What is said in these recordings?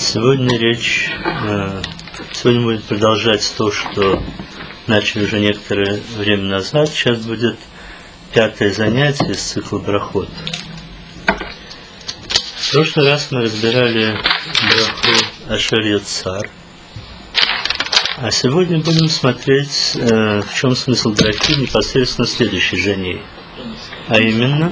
Сегодня будет продолжать то, что начали уже некоторое время назад. Сейчас будет 5-е занятие из цикла Брахот. В прошлый раз мы разбирали браху Ашер Йоцар, а сегодня будем смотреть, в чем смысл брахи непосредственно следующей за ней. А именно,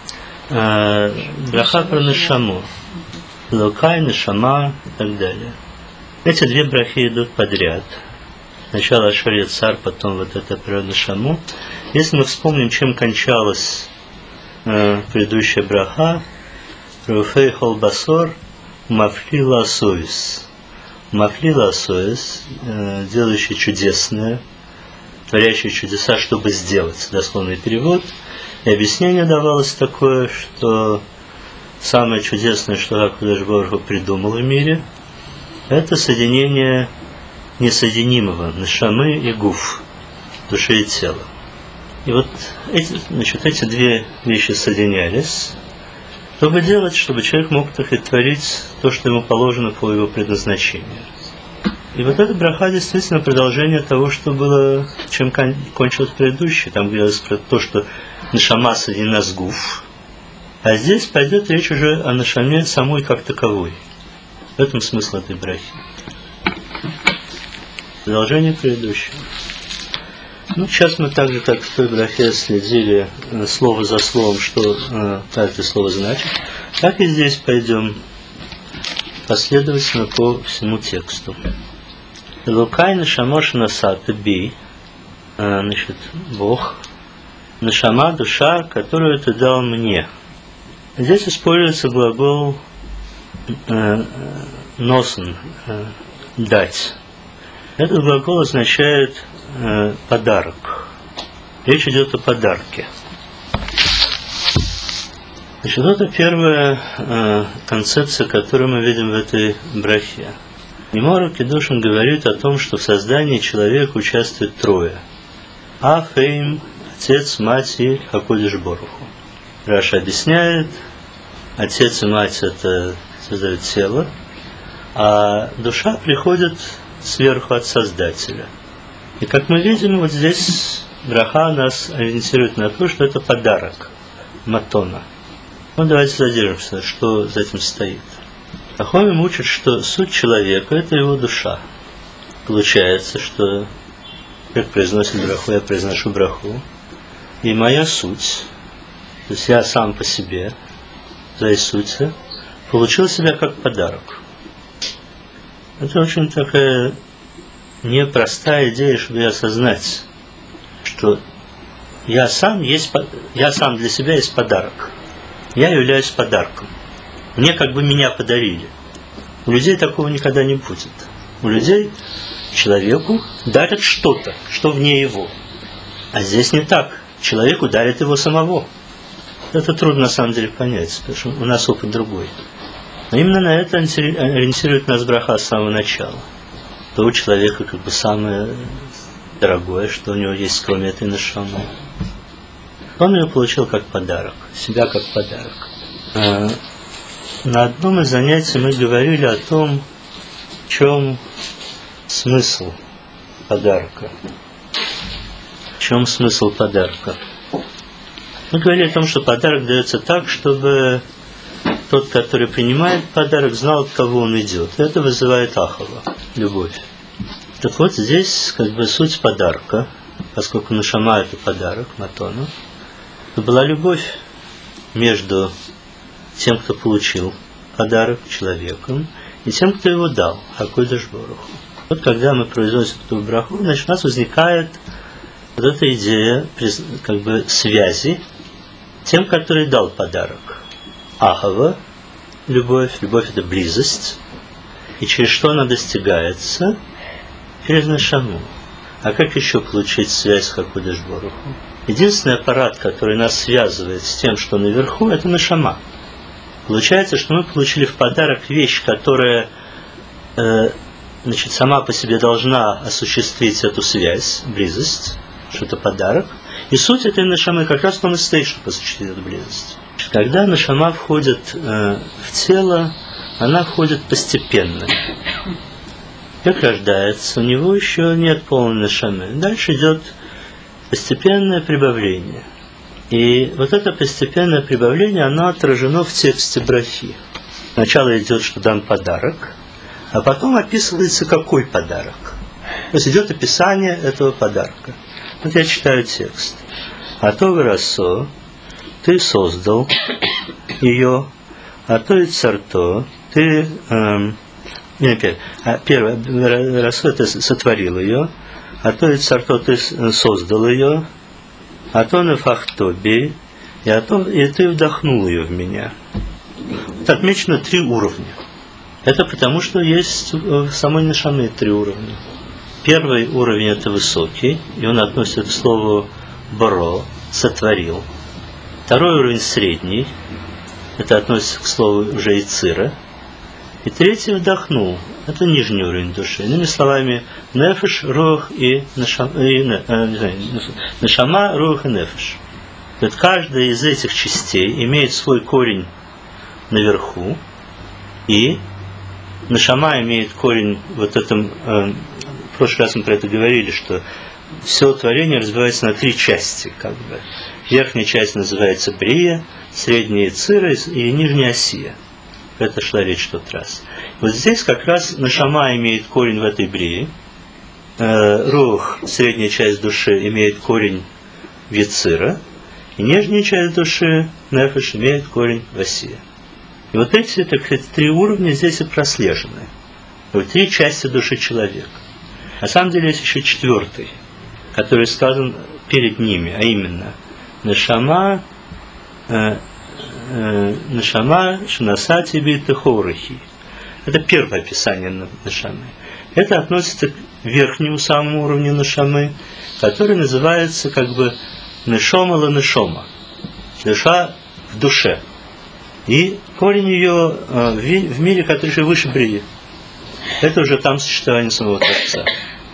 браха про Нешаму, Локай, Нешама и так далее. Эти две брахи идут подряд. Сначала Ашер Йоцар, потом вот это про Нешаму. Если мы вспомним, чем кончалась предыдущая браха, Руфей Холбасор, Мафлила Асоис. Мафлила Асоис, делающий чудесное, творящий чудеса, чтобы сделать, дословный перевод. И объяснение давалось такое, что самое чудесное, что Акадош Барух Ху придумал в мире, это соединение несоединимого, нешамы и гуф, души и тела. И вот эти две вещи соединялись, чтобы делать, чтобы человек мог так и творить то, что ему положено по его предназначению. И вот эта браха действительно продолжение того, что было, чем кончилось предыдущее. Там говорилось про то, что нешама соединена с гуф, а здесь пойдет речь уже о нешаме самой как таковой. В этом смысл этой брахи. Продолжение предыдущего. Сейчас мы так же, как в той брахе, следили слово за словом, что каждое слово значит, так и здесь пойдем последовательно по всему тексту. Лукай нешама шнасата би, Бог, нешама душа, которую ты дал мне. Здесь используется глагол носен, дать. Этот глагол означает подарок. Речь идет о подарке. Значит, это первая концепция, которую мы видим в этой брахе. Гемара Кидушин говорит о том, что в создании человека участвует трое. Аф-Эйм, отец, мать и Акодеш Барух Ху. Раша объясняет, отец и мать это создают тело, а душа приходит сверху от Создателя. И как мы видим, вот здесь браха нас ориентирует на то, что это подарок, матона. Давайте задержимся, что за этим стоит. Ахомим учат, что суть человека – это его душа. Получается, что человек произносит браху, я произношу браху, и моя суть, то есть я сам по себе, в своей сути, получил себя как подарок. Это очень такая непростая идея, чтобы осознать, что я сам для себя есть подарок. Я являюсь подарком. Мне как бы меня подарили. У людей такого никогда не будет. У людей человеку дарят что-то, что вне его. А здесь не так. Человеку дарят его самого. Это трудно на самом деле понять, потому что у нас опыт другой. Но именно на это ориентирует нас браха с самого начала. То у человека как бы самое дорогое, что у него есть, кроме этой нешамы. Он ее получил как подарок, себя как подарок. На одном из занятий мы говорили о том, в чем смысл подарка. В чем смысл подарка? Мы говорили о том, что подарок дается так, чтобы тот, который принимает подарок, знал, от кого он идет. Это вызывает ахава, любовь. Так вот, здесь как бы суть подарка, поскольку нешама это подарок, матона, то была любовь между тем, кто получил подарок, человеком, и тем, кто его дал, Акодеш Барух Ху. Вот когда мы произносим эту браху, значит, у нас возникает вот эта идея как бы связи тем, который дал подарок. Ахава, любовь это близость, и через что она достигается? Через нешаму. А как еще получить связь с Акодеш Барух Ху? Единственный аппарат, который нас связывает с тем, что наверху, это нешама. Получается, что мы получили в подарок вещь, которая сама по себе должна осуществить эту связь, близость, что это подарок. И суть этой нешамы как раз в том и стоит, чтобы осуществить эту близость. Когда нешама входит в тело, она входит постепенно. Человек рождается, у него еще нет полной нешамы. Дальше идет постепенное прибавление. И вот это постепенное прибавление, оно отражено в тексте брахи. Сначала идет, что дан подарок, а потом описывается, какой подарок. То есть идет описание этого подарка. Вот я читаю текст. А то выросо, ты создал ее, а то и царто, ты... первое, выросо, ты сотворил ее, а то и царто, ты создал ее, а то нефахтоби, и ты вдохнул ее в меня. Вот отмечено 3 уровня. Это потому, что есть в самой нешаме 3 уровня. Первый уровень – это высокий, и он относится к слову «боро», «сотворил». Второй уровень – средний, это относится к слову уже «ицира». И третий – «вдохнул», это нижний уровень души. Иными словами, нефеш, рух и нешама, рух и нефеш. Вот каждая из этих частей имеет свой корень наверху, и нешама имеет корень вот этом. В прошлый раз мы про это говорили, что все творение разбивается на 3 части, как бы. Верхняя часть называется брия, средняя цира и нижняя осия. Про это шла речь в тот раз. Вот здесь как раз нешама имеет корень в этой брии, рух, средняя часть души, имеет корень в яцира, и нижняя часть души, нефеш, имеет корень в осия. И вот эти, так сказать, 3 уровня здесь и прослежены. Вот 3 части души человека. На самом деле есть еще 4, который сказан перед ними, а именно нешама шинасати битехорахи. Это первое описание нешамы. Это относится к верхнему самому уровню нешамы, который называется как бы нешома ла нешома. Душа в душе. И корень ее в мире, который же выше брии. Это уже там существование самого Творца.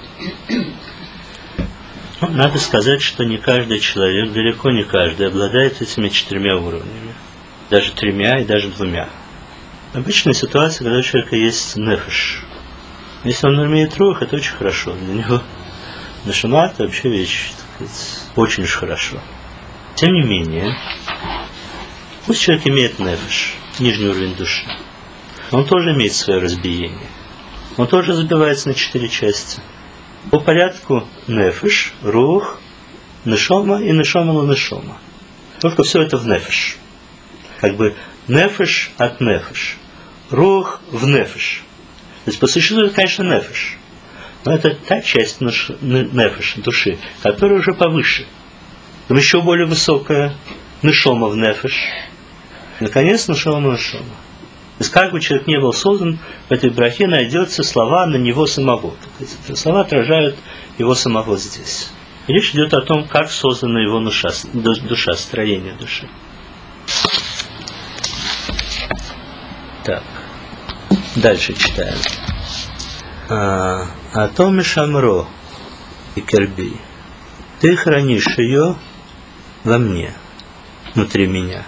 Ну, надо сказать, что не каждый человек, далеко не каждый, обладает этими 4 уровнями. Даже 3 и даже 2. Обычная ситуация, когда у человека есть нефеш. Если он умеет рух, это очень хорошо. Для него нешама – это вообще вещь, так сказать, очень уж хорошо. Тем не менее, пусть человек имеет нефеш, нижний уровень души, он тоже имеет свое разбиение. Он тоже разбивается на 4 части. По порядку нефеш, рух, нешома и нешома ла нешома. Только все это в нефеш. Как бы нефеш от нефеш. Рух в нефеш. То есть по существу это, конечно, нефеш. Но это та часть нефеш, души, которая уже повыше. Там еще более высокая нешома в нефеш. Наконец, нешома в нешома. То есть, как бы человек не был создан, в этой брахе найдется слова на него самого. Эти слова отражают его самого здесь. И речь идет о том, как создана его душа, строение души. Так, дальше читаем. А то мишамро и керби. Ты хранишь ее во мне, внутри меня.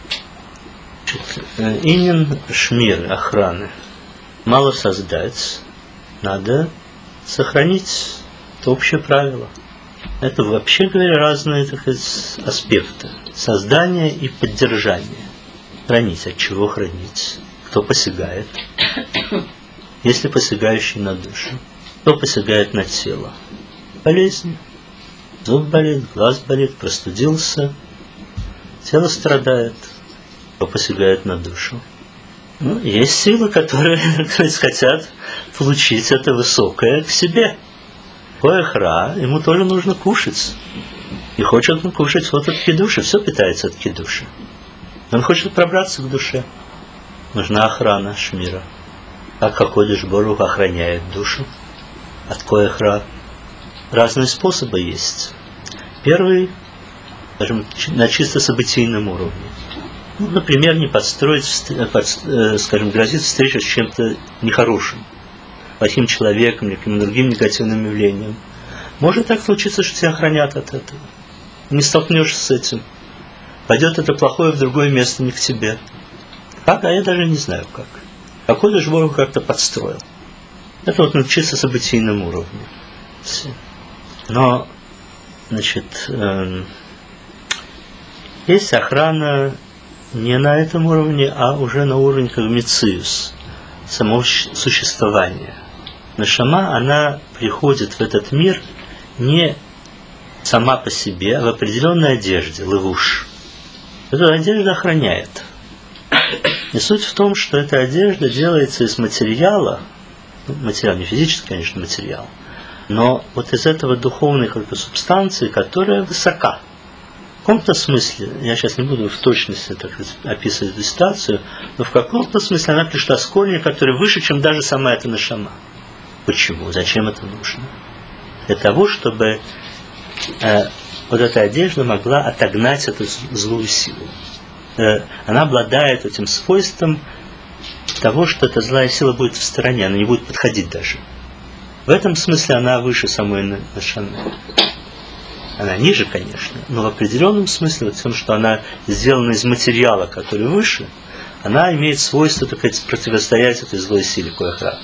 Инин шмир, охраны. Мало создать, надо сохранить. Это общее правило. Это, вообще говоря, разные, так сказать, аспекты. Создание и поддержание. Хранить. От чего хранить? Кто посягает? Есть ли посягающий на душу? Кто посягает на тело? Болезнь. Зуб болит, глаз болит, простудился. Тело страдает. Кто посягает на душу? Ну, есть силы, которые хотят получить это высокое к себе. Коэхра, ему тоже нужно кушать. И хочет он кушать вот от кидуши. Все питается от кидуши. Он хочет пробраться к душе. Нужна охрана шмира. Как Хакодеш Борух охраняет душу от коэхра. Разные способы есть. Первый, скажем, на чисто событийном уровне. Ну, например, не подстроить, скажем, грозит встреча с чем-то нехорошим, плохим человеком или каким-то другим негативным явлением. Может так случиться, что тебя охранят от этого. Не столкнешься с этим. Пойдет это плохое в другое место, не к тебе. Как? А я даже не знаю как. А Кодеш Барух как-то подстроил. Это вот научиться событийному уровню. Но, значит, есть охрана не на этом уровне, а уже на уровне как мециус, самого существования. Нешама, она приходит в этот мир не сама по себе, а в определенной одежде, левуш. Эту одежду охраняет. И суть в том, что эта одежда делается из материала, материал, не физический, конечно, материал, но вот из этого духовной как-то субстанции, которая высока. В каком-то смысле, я сейчас не буду в точности так описывать эту ситуацию, но в каком-то смысле она пришла с корня, который выше, чем даже сама эта нешама. Почему? Зачем это нужно? Для того, чтобы вот эта одежда могла отогнать эту злую силу. Она обладает этим свойством того, что эта злая сила будет в стороне, она не будет подходить даже. В этом смысле она выше самой нешамы. Она ниже, конечно, но в определенном смысле, вот в том, что она сделана из материала, который выше, она имеет свойство, так сказать, противостоять этой злой силе Коах-Ра.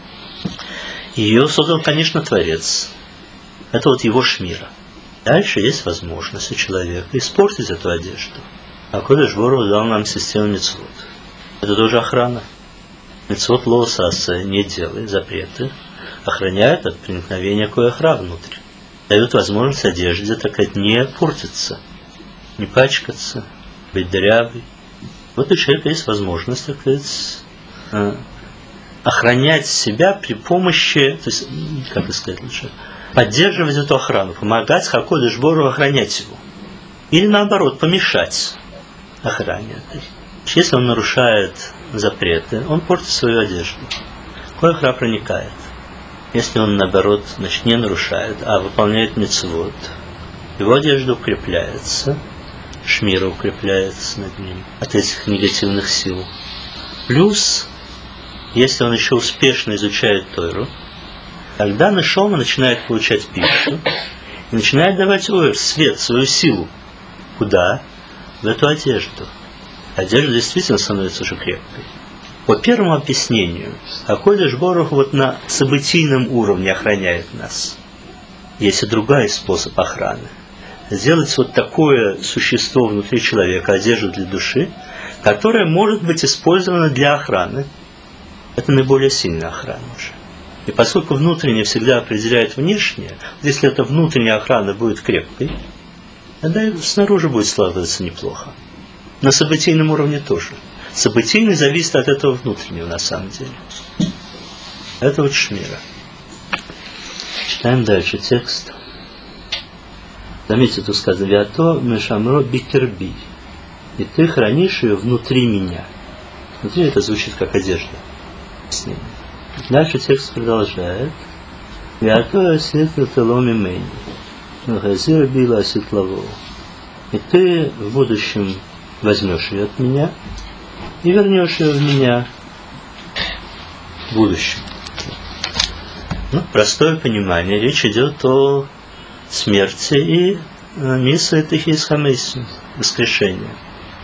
Ее создал, конечно, Творец. Это вот его шмира. Дальше есть возможность у человека испортить эту одежду. А Кодеш Барух дал нам систему мицвот. Это тоже охрана. Мицвот лоосаса не делай, запреты, охраняют от проникновения Коах-Ра внутрь. Дают возможность одежде, так сказать, не портиться, не пачкаться, быть дырявой. Вот у человека есть возможность, так сказать, охранять себя при помощи, то есть, как это сказать лучше, поддерживать эту охрану, помогать Кодеш Баруху охранять его. Или наоборот, помешать охране. Если он нарушает запреты, он портит свою одежду. Коах-Ра проникает. Если он, наоборот, значит, не нарушает, а выполняет мицвот, его одежда укрепляется, шмира укрепляется над ним от этих негативных сил. Плюс, если он еще успешно изучает Тору, тогда нешама начинает получать пищу и начинает давать свет, свою силу. Куда? В эту одежду. Одежда действительно становится уже крепкой. По первому объяснению, Кодеш Барух вот на событийном уровне охраняет нас. Есть и другой способ охраны. Сделать вот такое существо внутри человека, одежду для души, которая может быть использована для охраны. Это наиболее сильная охрана уже. И поскольку внутреннее всегда определяет внешнее, если эта внутренняя охрана будет крепкой, тогда и снаружи будет складываться неплохо. На событийном уровне тоже. Событийный зависит от этого внутреннего, на самом деле. Это вот шмира. Читаем дальше текст. Заметьте, тут сказано: «Вято мешамро бикерби». И ты хранишь ее внутри меня. Внутри это звучит как одежда. Дальше текст продолжает. «Вято аситла теломи мэни». «Нахазира била аситлаво». И ты в будущем возьмешь ее от меня и вернешь ее в меня в будущем. Простое понимание. Речь идет о смерти и миссии Техис Хамейсу, воскрешения.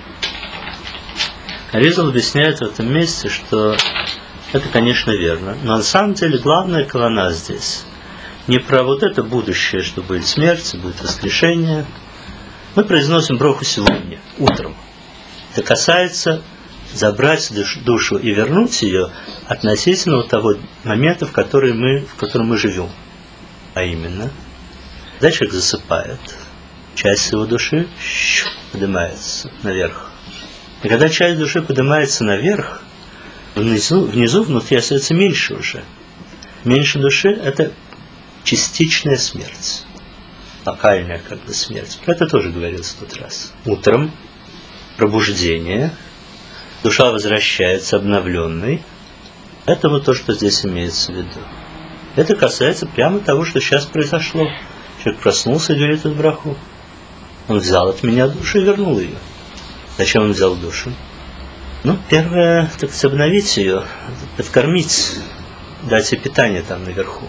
Аризал объясняет в этом месте, что это, конечно, верно. Но на самом деле главная кавана здесь не про вот это будущее, что будет смерть, будет воскрешение. Мы произносим броху сегодня, утром. Это касается забрать душу и вернуть ее относительно того момента, в котором мы живем. А именно, когда человек засыпает, часть его души поднимается наверх. И когда часть души поднимается наверх, внизу внутри остается меньше уже. Меньше души – это частичная смерть. Локальная как бы смерть. Про это тоже говорилось в тот раз. Утром пробуждение, душа возвращается обновленной. Это вот то, что здесь имеется в виду. Это касается прямо того, что сейчас произошло. Человек проснулся и говорит эту браху. Он взял от меня душу и вернул ее. Зачем он взял душу? Первое, так сказать, обновить ее, подкормить, дать ей питание там наверху.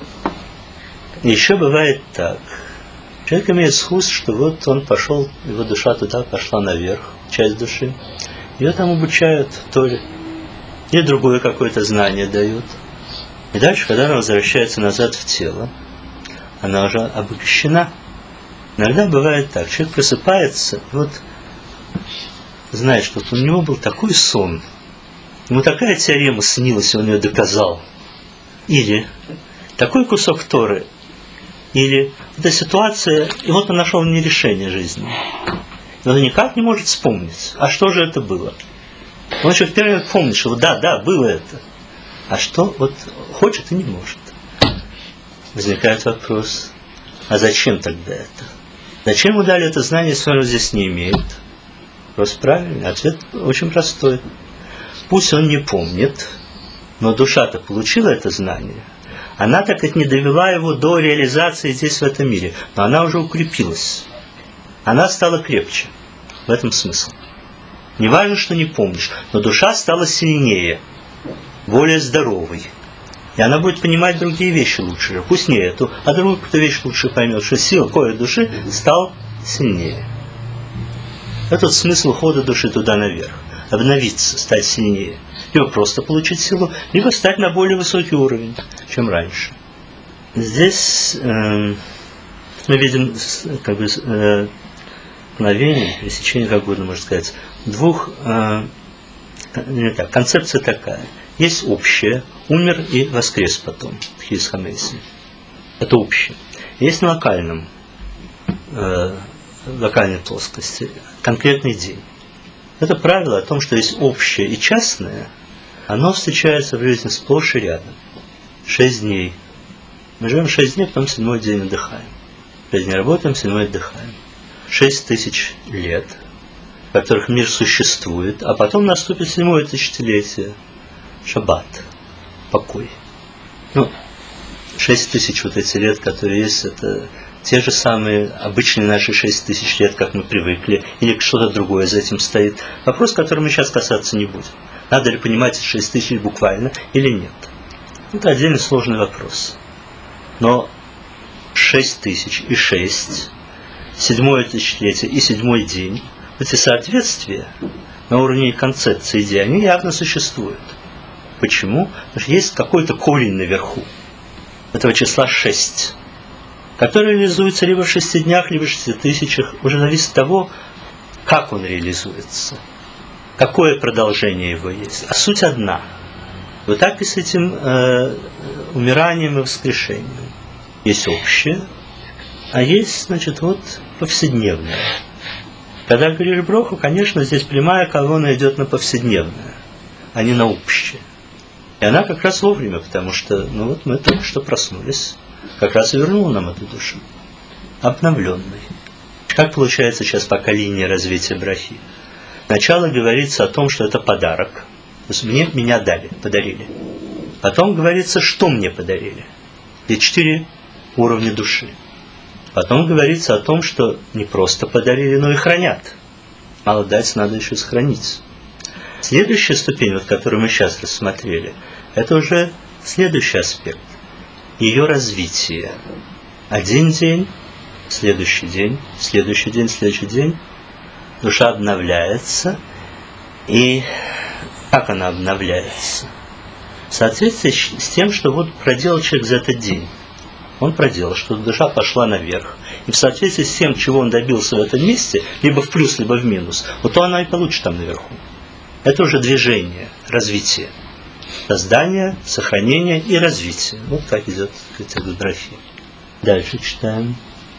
Еще бывает так. Человек имеет схус, что вот он пошел, его душа туда пошла наверх, часть души. Ее там обучают в Торе. или другое какое-то знание дает. И дальше, когда она возвращается назад в тело, она уже обогащена. Иногда бывает так, человек просыпается, и вот знает, что у него был такой сон, ему такая теорема снилась, и он ее доказал. Или такой кусок Торы, или эта ситуация, и вот он нашел в ней решение жизни. И он никак не может вспомнить, а что же это было. Он еще в первый момент помнит, что да, было это. А что вот хочет и не может. Возникает вопрос, а зачем тогда это? Зачем ему дали это знание, если он его здесь не имеет? Вопрос правильный, ответ очень простой. Пусть он не помнит, но душа-то получила это знание. Она так и не довела его до реализации здесь, в этом мире. Но она уже укрепилась. Она стала крепче. В этом смысл. Не важно, что не помнишь, но душа стала сильнее, более здоровой. И она будет понимать другие вещи лучше. Пусть не эту, а другую какую-то вещь лучше поймет, что сила кое души стал сильнее. Это смысл ухода души туда наверх. Обновиться, стать сильнее. Либо просто получить силу, либо стать на более высокий уровень, чем раньше. Здесь мы видим мгновение, пересечение, как угодно можно сказать, двух, концепция такая. Есть общее, умер и воскрес потом, в Хис Хамейси. Это общее. Есть на локальной плоскости, конкретный день. Это правило о том, что есть общее и частное, оно встречается в жизни сплошь и рядом. 6 дней. Мы живем 6 дней, потом 7-й день отдыхаем. 6 дней работаем, 7-й отдыхаем. 6000 лет, в которых мир существует, а потом наступит 7-е тысячелетие. Шаббат. Покой. 6000 вот эти лет, которые есть, это те же самые обычные наши 6000 лет, как мы привыкли, или что-то другое за этим стоит. Вопрос, который мы сейчас касаться не будем. Надо ли понимать 6000 буквально или нет. Это отдельно сложный вопрос. Но 6000 и 6, 7-е тысячелетие и 7-й день, эти соответствия на уровне концепции идеи, они явно существуют. Почему? Потому что есть какой-то корень наверху этого числа 6, который реализуется либо в 6 днях, либо в 6000, уже зависит от того, как он реализуется, какое продолжение его есть. А суть одна. Вот так и с этим умиранием и воскрешением. Есть общее, а есть, повседневное. Когда говоришь броху, конечно, здесь прямая колонна идет на повседневное, а не на общее. И она как раз вовремя, потому что, мы только что проснулись, как раз и вернула нам эту душу, обновленной. Как получается сейчас пока линия развития брахи? Сначала говорится о том, что это подарок. То есть меня подарили. Потом говорится, что мне подарили. И 4 уровня души. Потом говорится о том, что не просто подарили, но и хранят. Мало дать, надо еще сохранить. Следующая ступень, которую мы сейчас рассмотрели, это уже следующий аспект. Ее развитие. Один день, следующий день, следующий день, следующий день. Душа обновляется. И как она обновляется? В соответствии с тем, что проделал человек за этот день. Он проделал, что душа пошла наверх. И в соответствии с тем, чего он добился в этом месте, либо в плюс, либо в минус, то она и получит там наверху. Это уже движение, развитие. Создание, сохранение и развитие. Вот так идет брахи. Дальше читаем.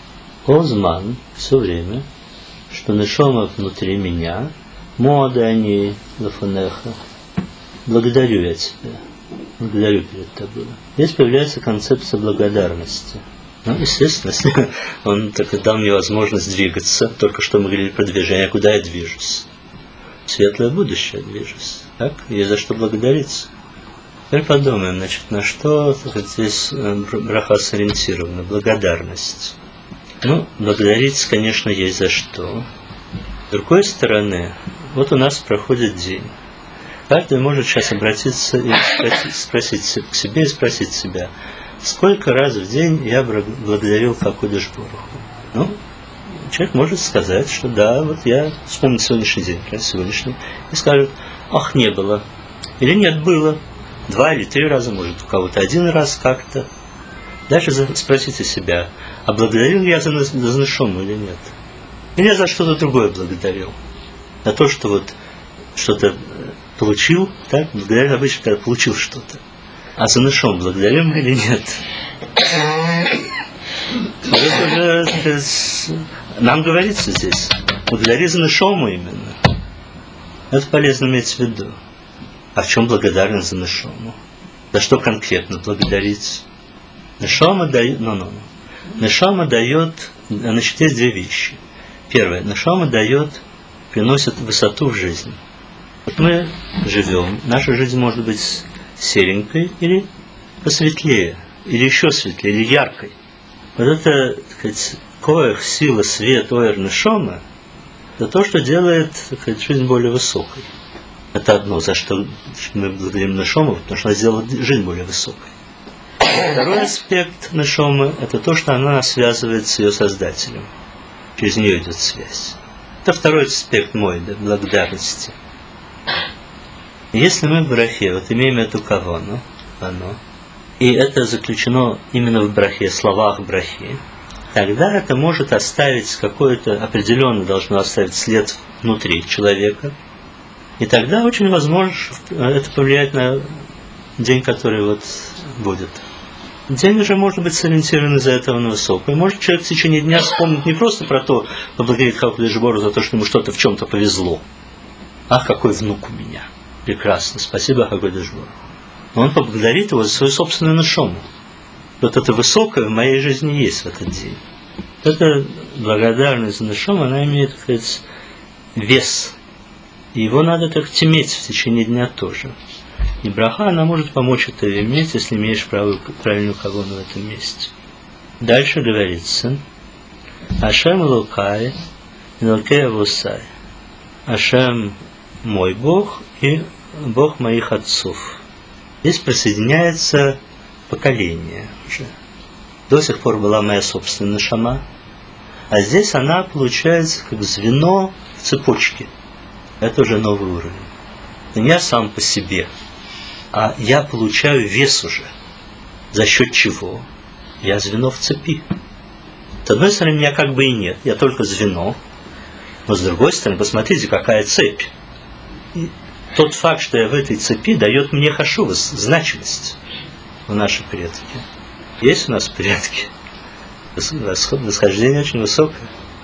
Озман, все время, что нешома внутри меня, моадани лафанеха. Благодарю я тебя. Благодарю перед тобой. Здесь появляется концепция благодарности. Естественно, он так дал мне возможность двигаться. Только что мы говорили про движение. Куда я движусь? В светлое будущее движусь. Так? Есть за что благодариться. Теперь подумаем, на что здесь браха сориентирована. Благодарность. Благодарить, конечно, есть за что. С другой стороны, у нас проходит день. Каждый может сейчас обратиться и спросить к себе и спросить себя, сколько раз в день я благодарил Кодеш Барух. Человек может сказать, что да, я вспомнил сегодняшний день, сегодняшний, и скажет, не было. Или нет, было 2 или 3 раза, может, у кого-то 1 раз как-то. Дальше спросите себя, а благодарил я за нешому или нет? Или я за что-то другое благодарил? За то, что вот что-то получил, так? Благодарил обычно, когда получил что-то. А за нешому благодарим или нет? Это уже нам говорится здесь. Благодари за нешому именно. Это полезно иметь в виду. А в чем благодарность за нешому? За что конкретно благодарить? Нешама дает, нешама дает, значит, есть 2 вещи. Первое, нешама дает, приносит высоту в жизнь. Вот мы живем, наша жизнь может быть серенькой или посветлее, или еще светлее, или яркой. Вот это, так сказать, коэх, сила, свет, оэр, нешама, это то, что делает, так сказать, жизнь более высокой. Это одно, за что мы благодарим нешому, потому что она сделала жизнь более высокой. Второй аспект нешомы – это то, что она нас связывает с ее Создателем. Через нее идет связь. Это второй аспект мой, да, благодарности. Если мы в брахе вот имеем эту кавану, и это заключено именно в брахе, словах брахи, тогда это может оставить какой-то определенный, должно оставить след внутри человека. И тогда очень возможно, что это повлияет на день, который вот будет. День уже может быть сориентирован из-за этого на высокое. Может человек в течение дня вспомнить не просто про то, поблагодарить Хакудеш Бору за то, что ему что-то в чем-то повезло. Ах, какой внук у меня. Прекрасно, спасибо Хакудеш Бору. Но он поблагодарит его за свою собственную нешому. Вот это высокое в моей жизни есть в этот день. Эта благодарность за нешому, она имеет, так сказать, вес. И его надо так иметь в течение дня тоже. И браха, она может помочь это иметь, если имеешь правильную кавону в этом месте. Дальше говорится: Ашем Элокай, Элокей Авосай. Ашем мой Бог и Бог моих отцов. Здесь присоединяется поколение уже. До сих пор была моя собственная нешама, а здесь она получается как звено в цепочке. Это уже новый уровень. Это не я сам по себе, а я получаю вес уже. За счет чего? Я звено в цепи. С одной стороны, меня как бы и нет, я только звено. Но с другой стороны, посмотрите, какая цепь. И тот факт, что я в этой цепи, дает мне хашув, значимость в наши предки. Есть у нас предки. Восхождение очень высокое.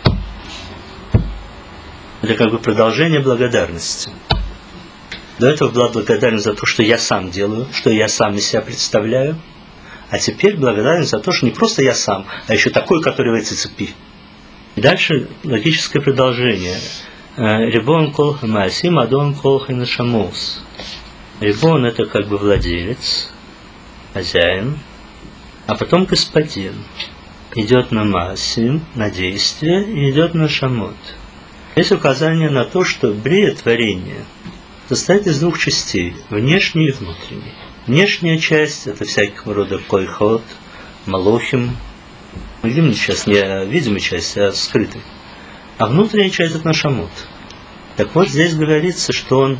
Это как бы продолжение благодарности. До этого была благодарность за то, что я сам делаю, что я сам из себя представляю. А теперь благодарность за то, что не просто я сам, а еще такой, который в этой цепи. И дальше логическое продолжение. Рибон кол хамасим, адон кол ханашамос. Рибон — это как бы владелец, хозяин, а потом господин. Идет на маасим, на действие, и идет на шамот. Есть указание на то, что брия, творение, состоит из 2 частей, внешней и внутренней. Внешняя часть — это всякого рода койхот, малохим. Мы говорим сейчас не о видимой части, а о скрытой. А внутренняя часть — это нашамот. Так вот, здесь говорится, что он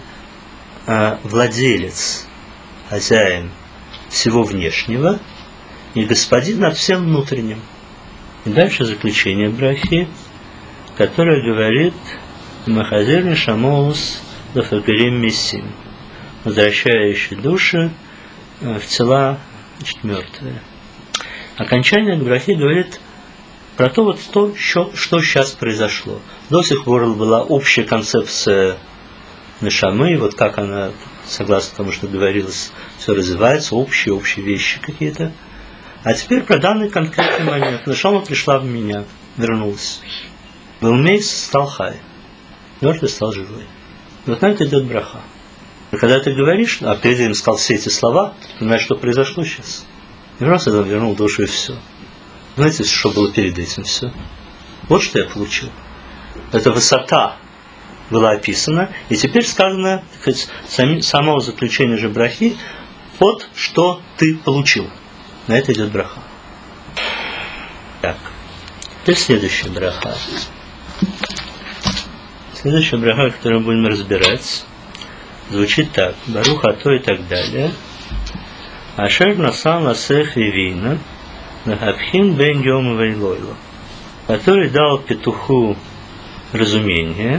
владелец, хозяин всего внешнего и господин над всем внутренним. И дальше заключение брахи, которое говорит «Махазир нешамоус лафагарим мессим», возвращающий души в тела, значит, мертвые. Окончание брахи говорит про то, что сейчас произошло. До сих пор была общая концепция нешамы, вот как она, согласно тому, что говорилось, все развивается, общие вещи какие-то. А теперь про данный конкретный момент. Нешама пришла в меня, вернулась. Велмейс стал хай. Мертвый стал живой. И вот на это идет браха. И когда ты говоришь, а перед этим сказал все эти слова, ты понимаешь, что произошло сейчас. И раз я вернул душу и все. Знаете, что было перед этим все? Вот что я получил. Эта высота была описана, и теперь сказано, так сказать, само заключение же брахи, вот что ты получил. На это идет браха. Так. Теперь следующая браха. Следующая браха, которую мы будем разбирать, звучит так: Барух ато и так далее. Ашер насан ласех вивина нахабхин бен йом вейлойло, который дал петуху разумение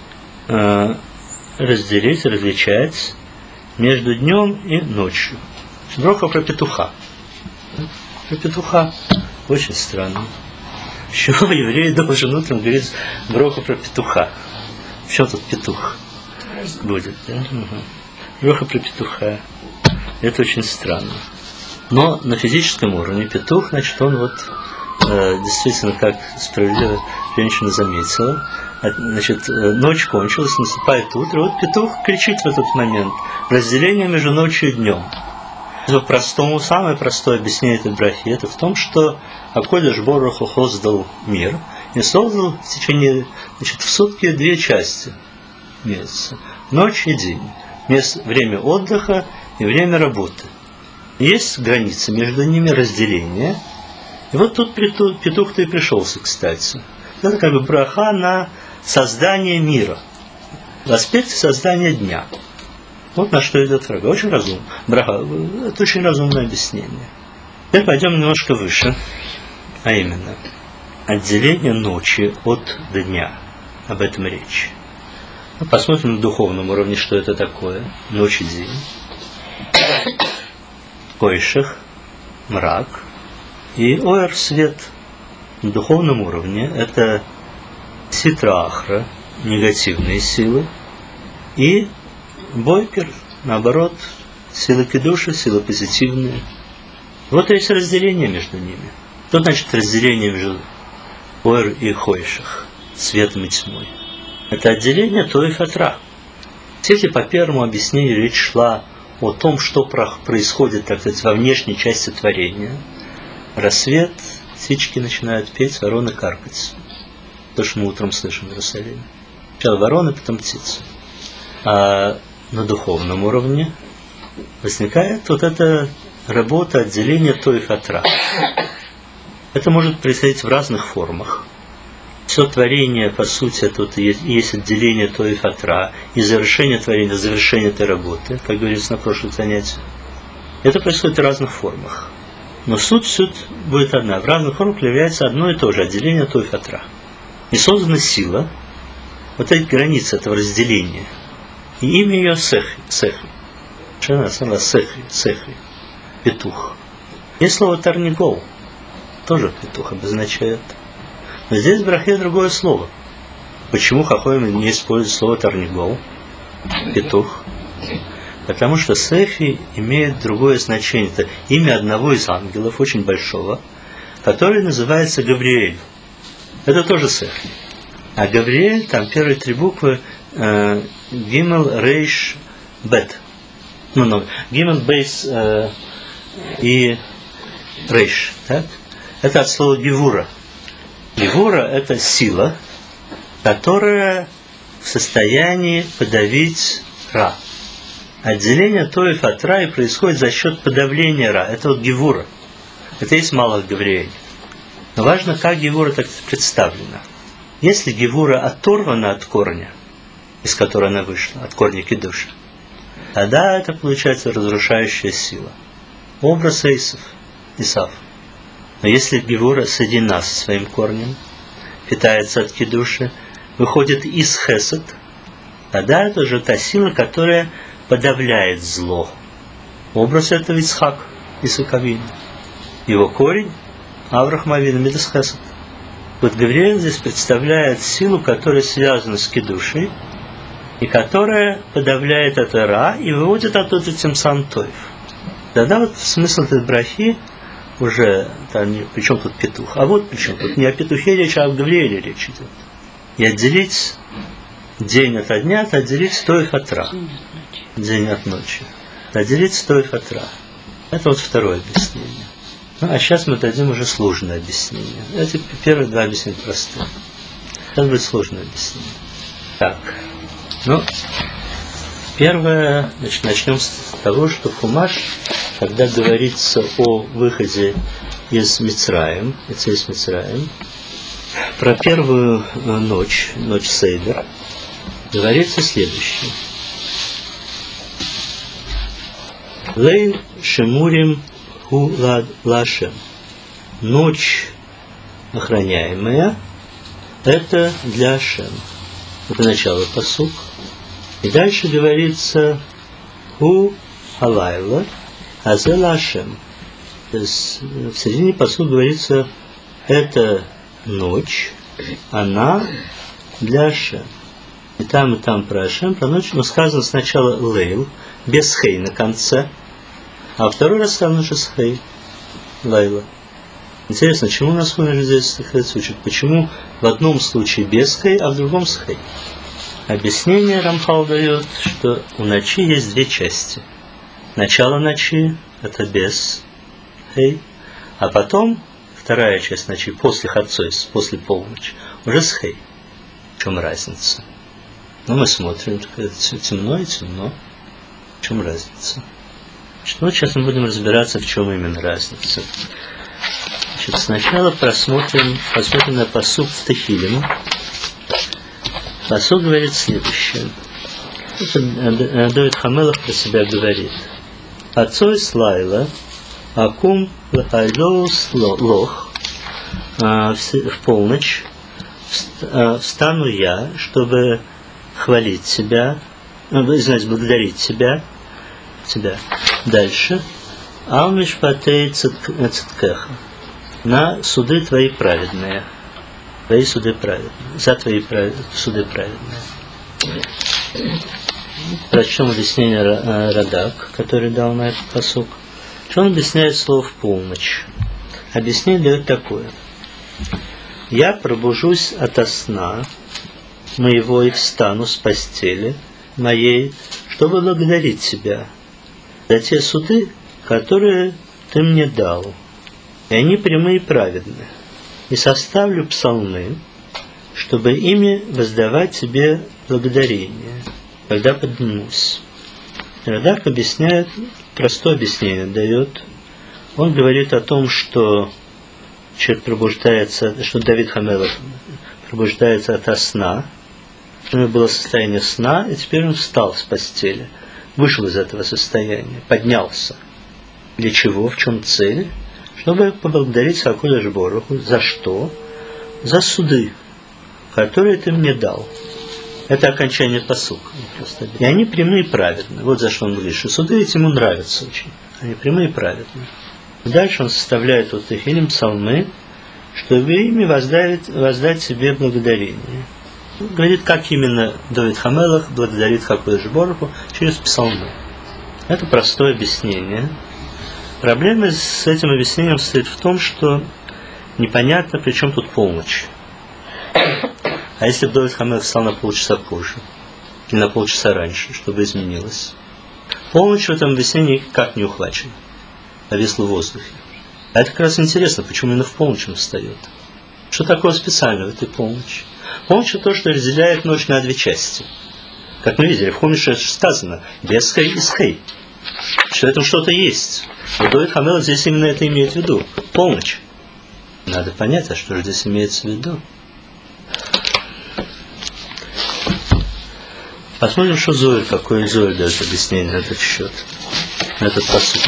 разделить, различать между днем и ночью. Броха про петуха. Про петуха. Очень странно. С чего еврей должен утром говорить броху про петуха? В чем тут петух будет? Да? Угу. Броха про петуха. Это очень странно. Но на физическом уровне петух, значит, он вот действительно, как справедливо женщина заметила, значит, ночь кончилась, наступает утро, вот петух кричит в этот момент: разделение между ночью и днем. По-простому, самое простое объяснение этой брахи это в том, что Акодеш Борух Ху создал мир и создал в течение, значит, в сутки две части месяца: ночь и день, время отдыха и время работы. Есть граница между ними, разделение. И вот тут петух-то и пришелся, кстати. Это как бы браха на создание мира, в аспекте создания дня. Вот на что идет браха. Очень разумно. Браха – это очень разумное объяснение. Теперь пойдем немножко выше, а именно отделение ночи от дня. Об этом речь. Посмотрим на духовном уровне, что это такое. Ночь и день. Койших, мрак, и оэр, свет. На духовном уровне это ситра ахра, негативные силы, и бойкер, наоборот, силы кедуша, силы позитивные. Вот есть разделение между ними. Что значит разделение между оэр и хойших, светом и тьмой? Это отделение тоев от ра. Если по первому объяснению речь шла о том, что происходит, так сказать, во внешней части творения. Рассвет, птички начинают петь, вороны каркать. То, что мы утром слышим в Иерусалиме. Сначала вороны, потом птицы. А на духовном уровне возникает вот эта работа отделения тоев от ра. Это может происходить в разных формах. Все творение, по сути, это вот есть отделение тоев от ра, и завершение творения, завершение этой работы, как говорится на прошлых занятиях. Это происходит в разных формах. Но суть будет одна. В разных формах является одно и то же отделение тоев от ра. И создана сила, вот эти границы этого разделения. И имя ее Сехи. Сехи. Петух. И слово Тарнигол тоже петух обозначает. Но здесь в брахе другое слово. Почему хахоим не используют слово Тарнигол? Петух. Потому что Сефи имеет другое значение. Это имя одного из ангелов, очень большого, который называется Гавриэль. Это тоже Сефи. А Гавриэль, там первые три буквы Гимел, Рейш, Бет. Гимел, Бейс и Рейш. Так? Это от слова Гевура. Гевура – это сила, которая в состоянии подавить ра. Отделение тоев от ра и происходит за счет подавления ра. Это вот гевура. Это есть малых Гавриэль. Но важно, как гевура так представлена. Если гевура оторвана от корня, из которой она вышла, от корня кидуша, тогда это получается разрушающая сила. Образ Исав. Но если гевура соединена со своим корнем, питается от кидуши, выходит из хесед, тогда это уже та сила, которая подавляет зло. Образ этого Ицхак, Исаковин. Его корень Авраам Авину, Мидас Хесед. Вот Гавриэль здесь представляет силу, которая связана с кидушей, и которая подавляет это ра и выводит оттуда тем самым тоев. Тогда вот смысл этой брахи уже, причем тут петух, а вот причем тут не о петухе речь, а о Гавриэле речь идет. И отделить день от дня, это отделить тоев от ра. День от ночи. Отделить тоев от ра. Это вот второе объяснение. Ну, а сейчас мы дадим уже сложное объяснение. Эти первые два объяснения простые. Сейчас будет сложное объяснение. Так. Первое, значит, начнем с того, что Хумаш, когда говорится о выходе из Мицраим, про первую ночь Сейдер, говорится следующее. Лейл шемурим ху лашем. Ночь охраняемая, это для Ашем. Это начало пасук. И дальше говорится ху халайла азе лашем. То есть в середине пасук говорится это ночь, она для Ашем. И там про Ашем, про ночь, но сказано сначала лейл, без хей на конце, а второй раз сказано уже с хей, лайла. Интересно, чему нас здесь учат? Почему в одном случае без хей, а в другом с хей? Объяснение Рамхал дает, что у ночи есть две части. Начало ночи – это без хей, а потом вторая часть ночи, после хацойс, после полночи, уже с хей. В чем разница? Ну, мы смотрим, темно и темно. В чем разница? Вот сейчас мы будем разбираться, в чем именно разница. Значит, сначала посмотрим на пасук в Техилим. Пасук говорит следующее. Это Давид Хамелах про себя говорит. Ацойс лайла, акум лахайдоус лох. В полночь встану я, чтобы хвалить себя, благодарить себя. Дальше. Алмишпатей циткеха. На суды твои праведные. Твои суды праведные. За твои суды праведные. Прочтем объяснение Радак, который дал на этот пасук. Что он объясняет слово «в полночь»? Объяснение дает такое. Я пробужусь ото сна моего и встану с постели моей, чтобы благодарить тебя за те суды, которые ты мне дал. И они прямые и праведные. И составлю псалмы, чтобы ими воздавать тебе благодарение, когда поднимусь. Радак объясняет, простое объяснение дает. Он говорит о том, что человек пробуждается, что Давид Хамелах пробуждается ото сна. У него было состояние сна, и теперь он встал с постели, вышел из этого состояния, поднялся. Для чего? В чем цель? Чтобы поблагодарить Акодеш Боруху. За что? За суды, которые ты мне дал. Это окончание пасука. И они прямые и праведные. Вот за что он говорит, что суды ведь ему нравятся очень. Они прямые и праведные. Дальше он составляет вот Техилим псалмы, чтобы ими воздать себе благодарение. Он говорит, как именно Давид Хамелах благодарит Акодеш Боруху через псалмы. Это простое объяснение. Проблема с этим объяснением состоит в том, что непонятно, при чем тут полночь. А если бы Давид Хамелах встал на полчаса позже, или на полчаса раньше, чтобы изменилось? Полночь в этом объяснении как не ухвачена, повисла в воздухе. А это как раз интересно, почему именно в полночь он встает. Что такое специально в этой полночи? Полночь – это то, что разделяет ночь на две части. Как мы видели, в Хумише сказано без хей и с хей. Что в этом что-то есть. Но Давид Хамелах здесь именно это имеет в виду. Полночь. Надо понять, а что же здесь имеется в виду. Посмотрим, что Зоэль, какое Зоэль дает объяснение на этот счет, на этот пасук.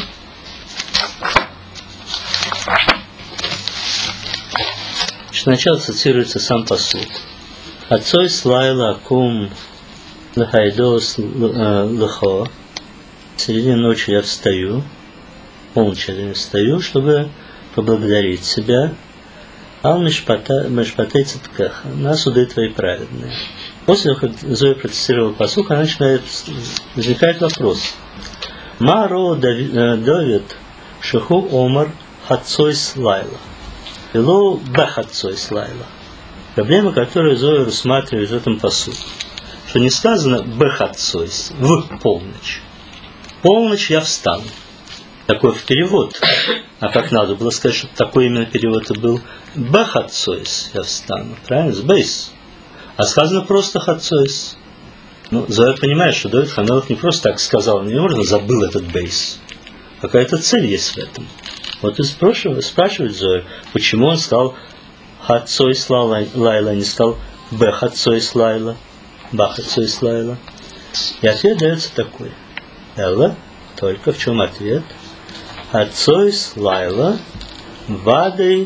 Сначала цитируется сам пасук. Отцой слайла акум лахайдос лахо. В середине ночи я встаю, полночи я встаю, чтобы поблагодарить себя. Ал мишпатей циткеха, на суды твои праведные. После того, как Зоя процитировал пасук, возникает вопрос. Маро Давид шеху омар хатцойс лайла. Ило бахатцойс лайла. Проблема, которую Зоя рассматривает в этом пасуке, что не сказано бахатцойс, в полночь. Полночь я встану. Такой в перевод. А как надо было сказать, что такой именно перевод и был бахатцойс я встану. Правильно? С бейс. А сказано просто хатцойс. Ну, Зоя понимает, что Давид Хамелах не просто так сказал, не можно забыл этот бейс. Какая-то цель есть в этом. Вот и спрашивает Зоя, почему он сказал хатцойс лайла, не сказал бахатцойс лайла, бахатцойс лайла. И ответ дается такой. Элла Только в чем ответ? Ацойс лайла вадой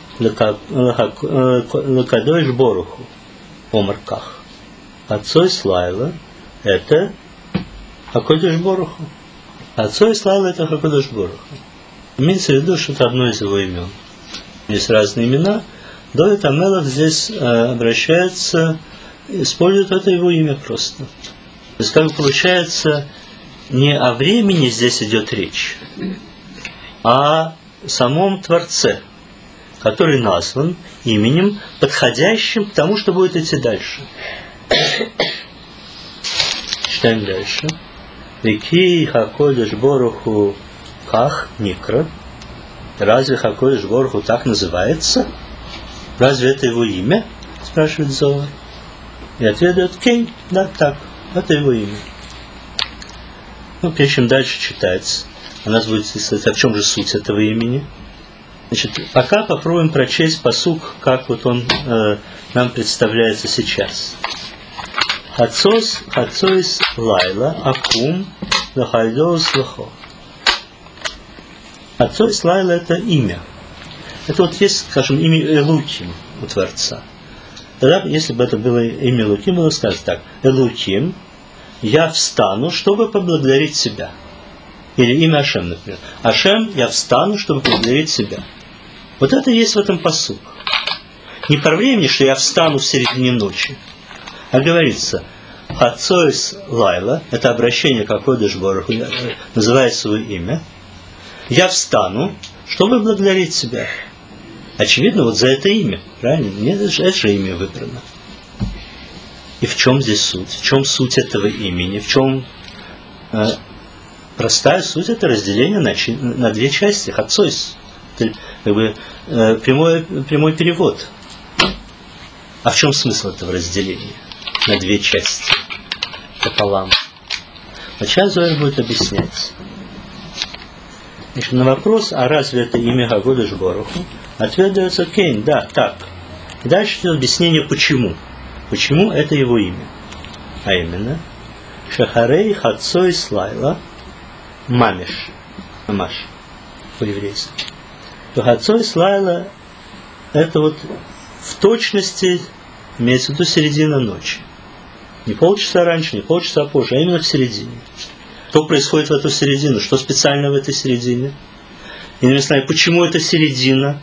лакадойш боруху в омарках. Ацойс лайла это Хакодеш Боруху. Ацойс лайла это Хакодеш Боруху. Имеется в виду, что это одно из его имен. Есть разные имена. Давид ха-Мелех здесь обращается, использует это его имя просто. То есть, как бы получается, не о времени здесь идет речь, а о самом Творце, который назван именем, подходящим к тому, что будет идти дальше. Читаем дальше. Вики Хакодеш Боруху Ках Никра. Разве Хакодеш Боруху так называется? Разве это его имя? Спрашивает Зоар. И ответит: Кейн, да, так, это его имя. Прежде чем дальше читать, у нас будет сказать, а в чем же суть этого имени. Значит, пока попробуем прочесть пасук, как вот он нам представляется сейчас. Хацойс лайла акум лахайдос лахо. Хацойс лайла это имя. Это вот есть, скажем, имя Элуким у Творца. Тогда, если бы это было имя Элуким, было сказать так: Элуким, я встану, чтобы поблагодарить себя. Или имя Ашем, например. Ашем, я встану, чтобы поблагодарить себя. Вот это есть в этом пасук. Не про времени, что я встану в середине ночи, а говорится: Хацойс лайла, это обращение к Хакодеш Боруху, называет свое имя. Я встану, чтобы благодарить себя. Очевидно, вот за это имя, правильно? Нет, это же имя выбрано. И в чем здесь суть? В чем суть этого имени? В чем простая суть? Это разделение на две части. Хацойс. Это как бы прямой перевод. А в чем смысл этого разделения на две части? Пополам. Вот сейчас Зоар будет объяснять. Значит, на вопрос, а разве это имя Хакодеш Боруху, ответ дается: Кейн, да, так. И дальше идет объяснение, почему. Почему это его имя. А именно, Шахарей Хацойс лайла мамеш. Мамаш. По-еврейски. Хацойс лайла это вот в точности имеется в виду середина ночи. Не полчаса раньше, не полчаса позже, а именно в середине. Что происходит в эту середину? Что специально в этой середине? Я не знаю, почему это середина.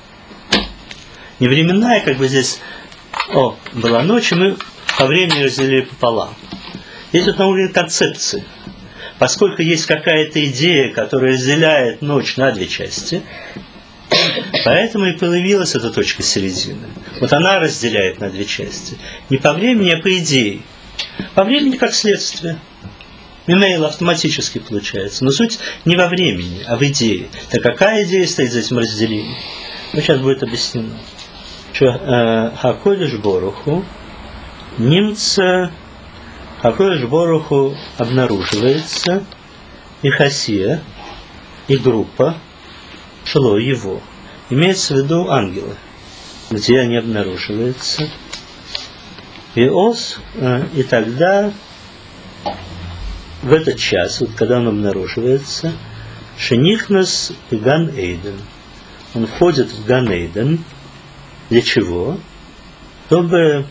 Не временная, как бы здесь, была ночь, и мы по времени разделили пополам. Здесь вот на уровне концепции. Поскольку есть какая-то идея, которая разделяет ночь на две части, поэтому и появилась эта точка середины. Вот она разделяет на две части. Не по времени, а по идее. По времени как следствие. Мимейл автоматически получается. Но суть не во времени, а в идее. Так какая идея стоит за этим разделением? Ну, сейчас будет объяснено. Хакодеш Боруху немца Хакодеш Боруху обнаруживается и Хасия, и группа Шло его. Имеется в виду ангелы. Где они обнаруживаются? И тогда в этот час, вот когда он обнаруживается, Шенихнас и Ган Эйден. Он входит в Ган Эйден. Для чего? Чтобы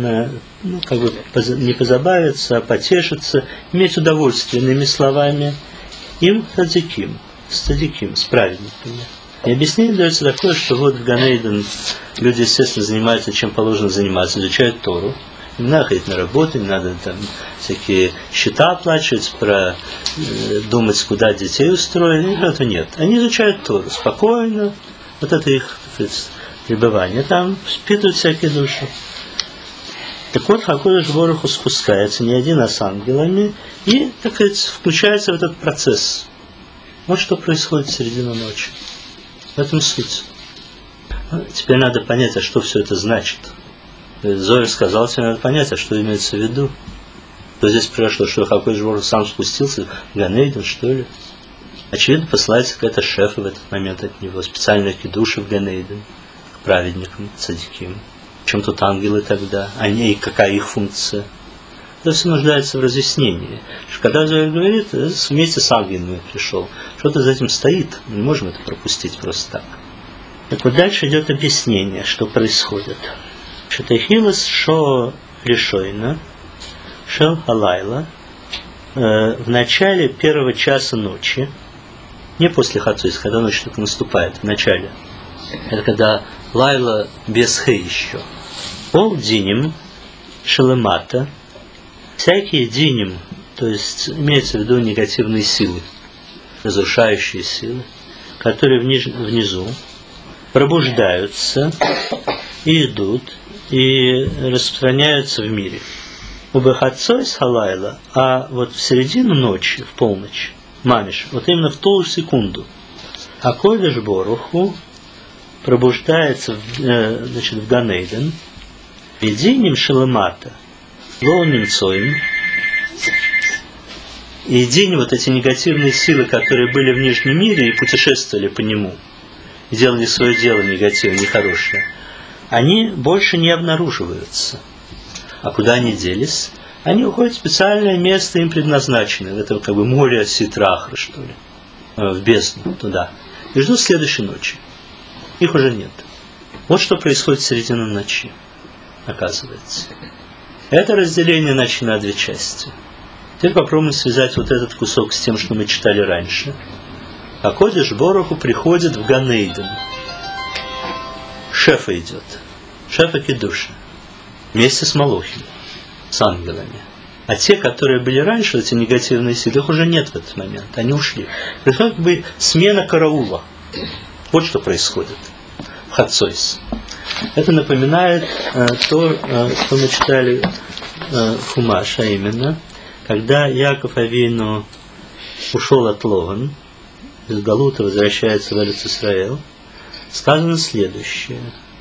не позабавиться, а потешиться, иметь удовольствие, иными словами, им цадиким, с праведниками. И объяснение дается такое, что вот в Ган Эйден люди, естественно, занимаются, чем положено заниматься, изучают Тору. Им надо ходить на работу, им надо там всякие счета оплачивать, думать, куда детей устроить. Этого нет. Они изучают Тору спокойно. Вот это их, так сказать, пребывание. Там впитывают всякие души. Так вот, Хакодеш Боруху спускается не один, а с ангелами и, так сказать, включается в этот процесс. Вот что происходит в середину ночи. В этом суть. Теперь надо понять, а что все это значит. Зоар сказал, тебе надо понять, а что имеется в виду. То здесь произошло, что Хакодеш Боруху сам спустился в Ган Эйден, что ли? Очевидно, посылается какая-то шефа в этот момент от него, специальные кидуши в Ган Эйден, к праведникам, цадиким. Чем тут ангелы тогда? Они, и какая их функция? Это все нуждается в разъяснении. Когда Зоар говорит, вместе с ангелами пришел, что-то за этим стоит, мы не можем это пропустить просто так. Так вот дальше идет объяснение, что происходит. Шетахилас шо решойна, шел халайла, в начале первого часа ночи, не после хацойс, когда ночь только наступает, в начале. Это когда лайла без хэ еще. Пол диним шелемата, всякие диним, то есть имеется в виду негативные силы, разрушающие силы, которые внизу пробуждаются и идут, и распространяются в мире. Убахацойс халайла, а вот в середину ночи, в полночь, мамиш, вот именно в ту секунду, Акодеш Боруху пробуждается в Ганейден, Единим Шелемата, Лоуним Цоим, и день вот эти негативные силы, которые были в Нижнем мире и путешествовали по нему, и делали свое дело негативное, нехорошее, они больше не обнаруживаются. А куда они делись? Они уходят в специальное место, им предназначенное, это как бы море Ситрахра, что ли, в бездну, туда. И ждут следующей ночи. Их уже нет. Вот что происходит в середине ночи, оказывается. Это разделение ночи на две части. Теперь попробуем связать вот этот кусок с тем, что мы читали раньше. Акодеш Боруху приходит в Ганейден. Шефа идет. Шефа Кедуша. Вместе с Малохим, с ангелами. А те, которые были раньше, эти негативные силы, их уже нет в этот момент. Они ушли. Происходит как бы смена караула. Вот что происходит в Хацойс. Это напоминает то, что мы читали в Хумаш, а именно, когда Яков Авину ушел от Лован, из Галута возвращается в Эрец-Исраэл, сказано следующее.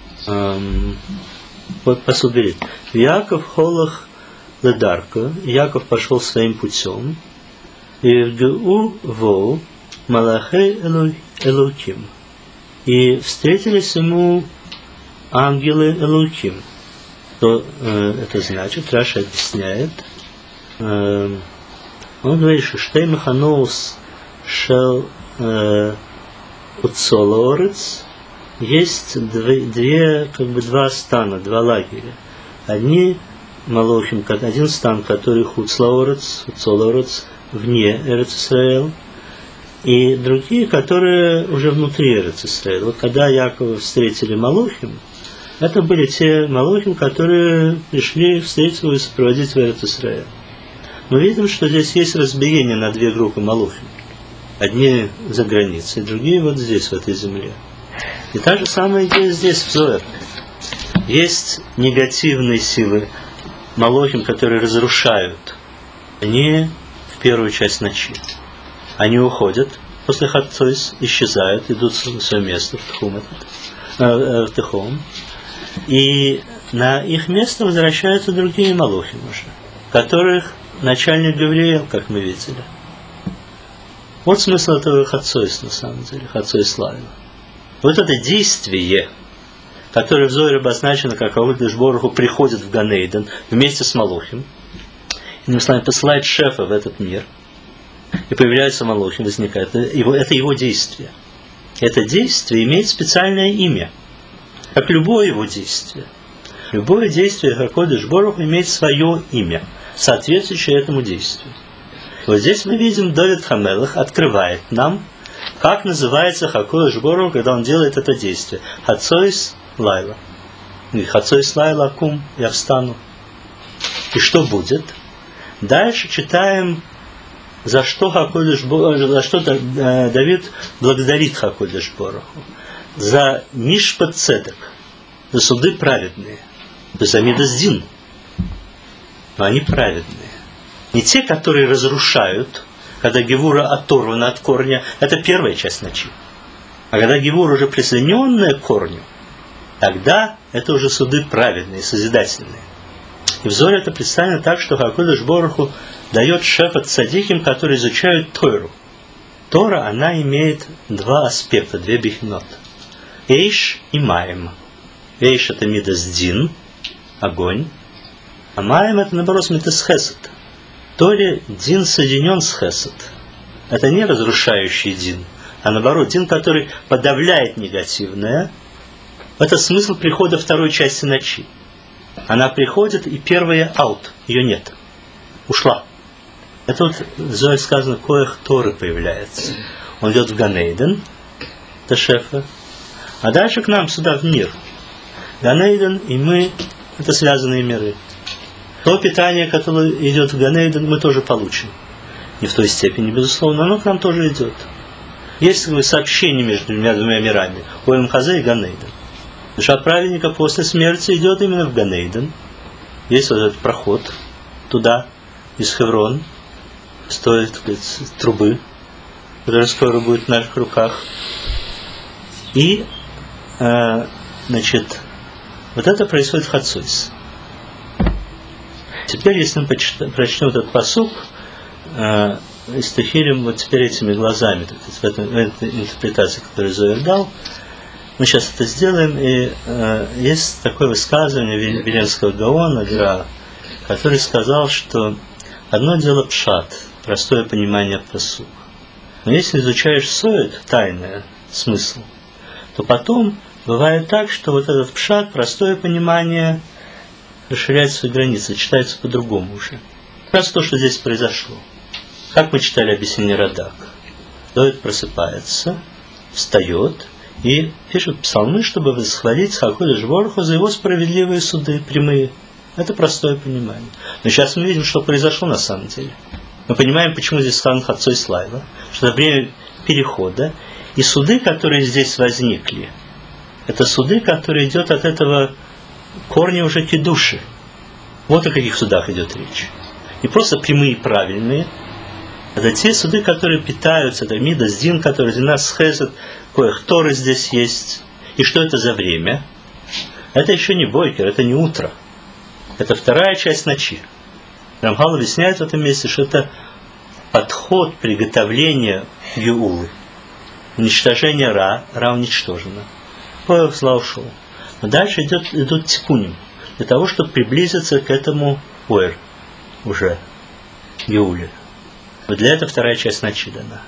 Вот посуд говорит: Яков холах ледарко, Яков пошел своим путем, и вгу воу малахей элуким, и встретились ему ангелы элуким. Что это значит? Раша объясняет. Он говорит, что штей маханоус шел уцолорец. Есть два стана, два лагеря. Одни Малохим, один стан, который Хуцлаорец, вне Эрец-Исраэл, и другие, которые уже внутри Эрец-Исраэл. Вот когда Якова встретили Малохим, это были те Малохим, которые пришли встретить его и сопроводить в Эрец-Исраэл. Мы видим, что здесь есть разбиение на две группы Малохим. Одни за границей, другие вот здесь, в этой земле. И та же самая идея здесь, в Зоар. Есть негативные силы Малохим, которые разрушают. Они в первую часть ночи. Они уходят после Хацойс, исчезают, идут в свое место, в Техом. И на их место возвращаются другие Малохим уже, которых начальник Гавриил, как мы видели. Вот смысл этого Хацойс, на самом деле, Хацойс Лайла. Вот это действие, которое в Зоаре обозначено, как Акодеш Боруху приходит в Ганейден вместе с Малохим, иными словами, посылает шефа в этот мир, и появляется Малохим, возникает. Это его действие. Это действие имеет специальное имя, как любое его действие. Любое действие Акодеш Боруху имеет свое имя, соответствующее этому действию. Вот здесь мы видим, Давид Хамелах открывает нам, как называется Акодеш Боруху, когда он делает это действие. Хацойс Лайла. Хацойс Лайла Акум, я встану. И что будет? Дальше читаем, за что Давид благодарит Акодеш Боруху. За Мишпат Цедек, за суды праведные. То есть за Мидас Дин. Но они праведные. Не те, которые разрушают, когда Гевура оторвана от корня, это первая часть ночи. А когда Гевура уже присоединенная к корню, тогда это уже суды праведные, созидательные. И в Зоре это представлено так, что Акодеш Боруху дает шефа цадиким, которые изучают Тору. Тора, она имеет два аспекта, две бихнот. Эйш и Маем. Эйш — это Мидас Дин, огонь, А маем это, наоборот, метес хесед. То ли дин соединен с хесед. Это не разрушающий дин, а наоборот, дин, который подавляет негативное. Это смысл прихода второй части ночи. Она приходит, и первая аут, ее нет. Ушла. Это вот в Зоаре сказано, коэх Торы появляется. Он идет в Ганейден, до шефа, а дальше к нам сюда, в мир. Ганейден и мы, это связанные миры. То питание, которое идет в Ганейден, мы тоже получим. Не в той степени, безусловно, но оно к нам тоже идет. Есть сообщение между двумя мирами, Оэлем Хазе и Ганейден. Душа праведника после смерти идет именно в Ганейден. Есть вот этот проход туда, из Хеврон, стоит, так сказать, трубы, которая скоро будет в наших руках. И, значит, вот это происходит в Хацойс. Теперь, если мы прочтем этот пасук, из Техилим вот теперь этими глазами, так сказать, в этой интерпретации, которую Зоэр дал, мы сейчас это сделаем, и есть такое высказывание Виленского Гаона, Гра, который сказал, что одно дело пшат, простое понимание пасук. Но если изучаешь соет, тайное, смысл, то потом бывает так, что вот этот пшат, простое понимание, расширяет свои границы, читается по-другому уже. Как раз то, что здесь произошло. Как мы читали объяснение Радак. Доид просыпается, встает и пишет псалмы, чтобы восхвалить Хакодыш Борху за его справедливые суды, прямые. Это простое понимание. Но сейчас мы видим, что произошло на самом деле. Мы понимаем, почему здесь сказано Хацой Слайва, что это время перехода, и суды, которые здесь возникли, это суды, которые идут от этого корня уже кидуши. Вот о каких судах идет речь. Не просто прямые и правильные, это те суды, которые питаются, это Мидас Дин, который для нас Хесед, коих Торы здесь есть. И что это за время? Это еще не бойкер, это не утро. Это вторая часть ночи. Рамхал объясняет в этом месте, что это подход приготовления Геулы. Уничтожение Ра уничтожено. Коих зла ушел. Но дальше идут тикуним, для того, чтобы приблизиться к этому Оэр, уже, Геуле. Вот для этого вторая часть ночи дана.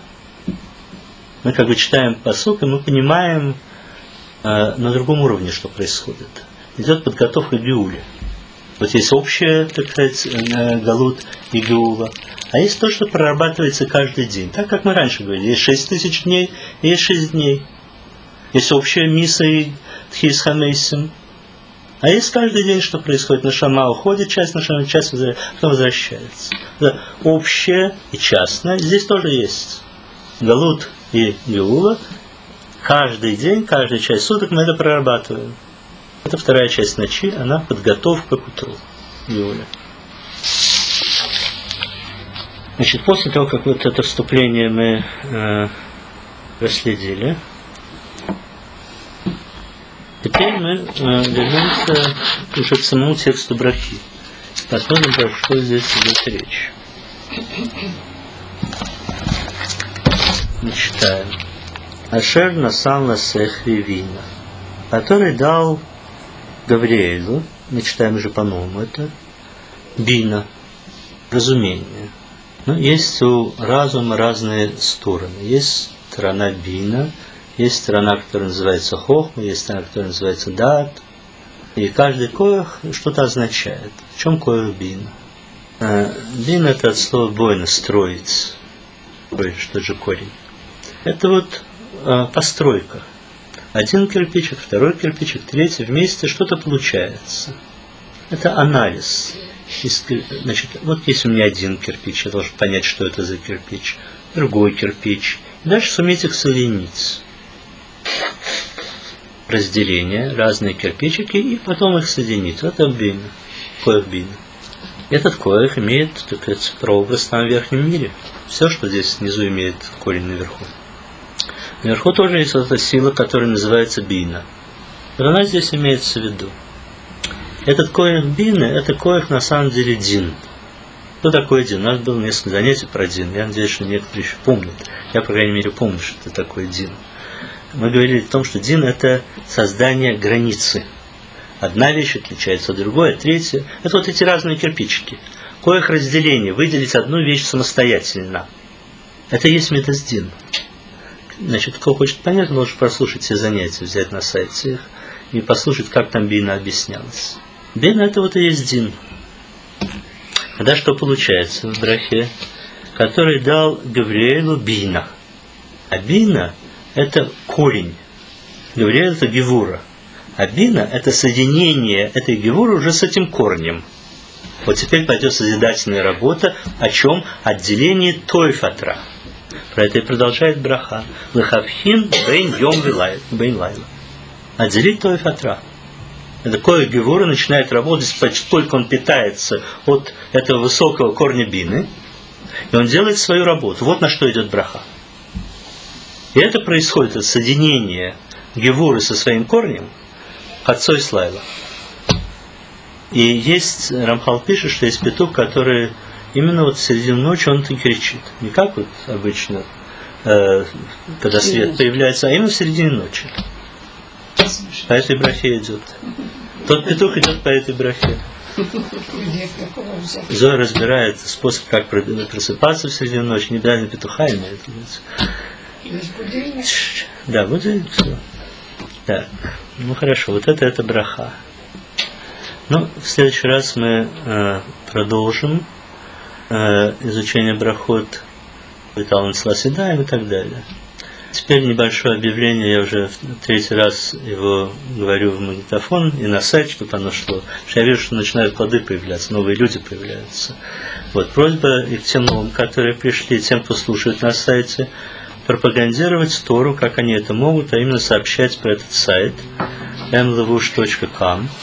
Мы как бы читаем пасук, и мы понимаем на другом уровне, что происходит. Идет подготовка к Геуле. Вот есть общая, так сказать, Галут и Геула, а есть то, что прорабатывается каждый день. Так, как мы раньше говорили, есть 6000 дней, и есть 6 дней. Есть общая миса и Тхис Хамейсим. А есть каждый день, что происходит. На Шама уходит часть, на Шама часть, потом возвращается. Это общее и частное. Здесь тоже есть. Галут и Геула. Каждый день, каждая часть суток мы это прорабатываем. Это вторая часть ночи, она подготовка к утру. Геуля. Значит, после того, как вот это вступление мы проследили, теперь мы вернемся уже к самому тексту брахи. Посмотрим, про что здесь идет речь. Мы читаем. Ашер насан ласех вина, который дал Гавриэлу, мы читаем уже по-новому это, бина, разумение. Но есть у разума разные стороны. Есть сторона бина, есть сторона, которая называется хохма, есть сторона, которая называется дат. И каждый коэх что-то означает. В чем коэх бин? Бин это от слова бойна, строить. Что же корень? Это вот постройка. Один кирпичик, второй кирпичик, третий, вместе что-то получается. Это анализ. Значит, вот есть у меня один кирпич, я должен понять, что это за кирпич. Другой кирпич. И дальше суметь их соединить. Разделение, разные кирпичики, и потом их соединить. Это бина, коэх бина. Этот коэх имеет, так сказать, прообраз там в верхнем мире. Все, что здесь внизу, имеет корень наверху. Наверху тоже есть эта сила, которая называется бина. Но она здесь имеется в виду. Этот коэх бина, это коэх на самом деле дин. Что такое дин? У нас было несколько занятий про дин. Я надеюсь, что некоторые еще помнят. Я, по крайней мере, помню, что это такое дин. Мы говорили о том, что дин – это создание границы. одна вещь отличается от другой, от третьей. Это вот эти разные кирпичики. Коих разделение, выделить одну вещь самостоятельно. Это и есть метаздин. Значит, кто хочет понять, может прослушать все занятия, взять на сайте их и послушать, как там бина объяснялась. Бина — это вот и есть дин. Тогда что получается в брахе? Который дал Гавриэлу бина. А бина — это корень. Гавриэль — это гевура. А бина — это соединение этой гевуры уже с этим корнем. Вот теперь пойдет созидательная работа. О чем? Отделение тойфатра. Про это и продолжает браха. Лехавхин бейн йом бейн лайла. Отделить тойфатра. Это коэ гевура начинает работать, поскольку он питается от этого высокого корня бины, и он делает свою работу. Вот на что идет браха. И это происходит от соединения гевуры со своим корнем отцой слайла. И есть, Рамхал пишет, что есть петух, который именно вот в середине ночи он и кричит. Не как вот обычно, когда свет появляется, а именно в середине ночи. По этой брахе идет. Тот петух идет по этой брахе. Зоя разбирает способ, как просыпаться в середине ночи. Не обязательно петуха имеет. Да, будильник, все. Так, ну хорошо, вот это браха. Ну, в следующий раз мы продолжим изучение брахот, Виталан Сласидаем и так далее. Теперь небольшое объявление, я уже в третий раз его говорю в магнитофон и на сайт, чтобы оно шло. Потому что я вижу, что начинают плоды появляться, новые люди появляются. Вот, просьба и к тем новым, которые пришли, тем, кто слушает на сайте, пропагандировать Тору, как они это могут, а именно сообщать про этот сайт mlevush.com.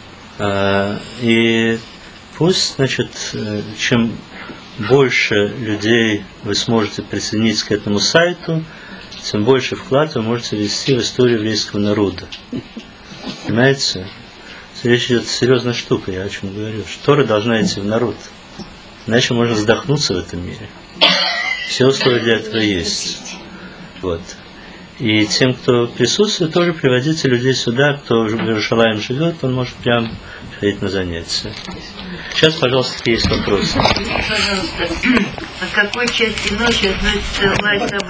И пусть, значит, чем больше людей вы сможете присоединиться к этому сайту, тем больше вклад вы можете ввести в историю еврейского народа. Понимаете? Речь идет о серьезной штуке, я о чем говорю. Что Тора должна идти в народ. Иначе можно задохнуться в этом мире. Все условия для этого есть. Вот. И тем, кто присутствует, тоже приводите людей сюда. Кто в Иерусалиме живет, он может прям ходить на занятия. Сейчас, пожалуйста, есть вопросы. Пожалуйста, а к какой части ночи относится лай собак?